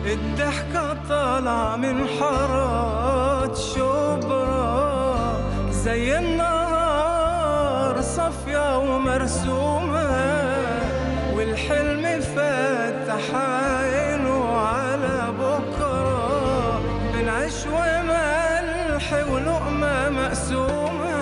الضحكة طالعة من حارات شبرا، زي النهار صافية ومرسومة، والحلم فاتح عينه على بكرة، بنعيش وملح ولقمة مقسومة.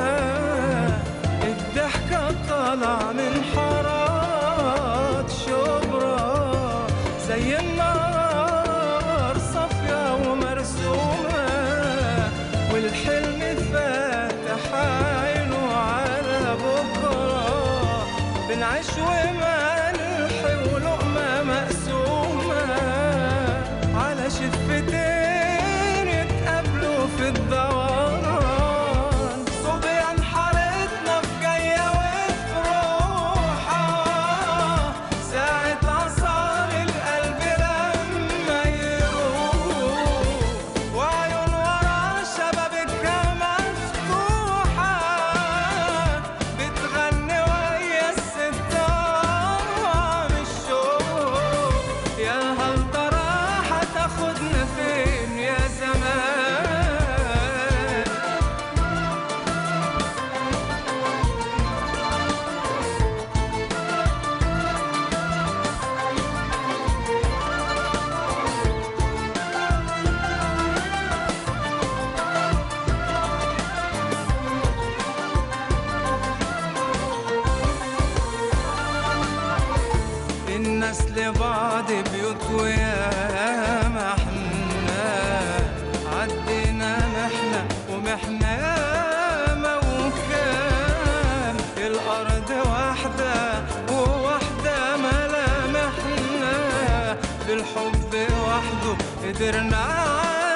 الضحكة طالعة من حارات شبرا، زي النهار صافية ومرسومة، والحلم فاتح عينه على بكرة، بنعيش وملح ولقمة مقسومة، على شفتين اتقابلوا في الدوران، صبيان حارتنا في جاية وفي روحة، ساعة عصار القلب لما يروح، وعيون ورا شبابكها مفتوحة، بتغني ويا الستار الشوق، يا هل ترى هتاخدنا فين يا زمان؟ الناس لبعض بيوت وياما احنا عدينا محنة ومحنة ياما، وكان الأرض واحدة وواحدة ملامحنا، بالحب وحده قدرنا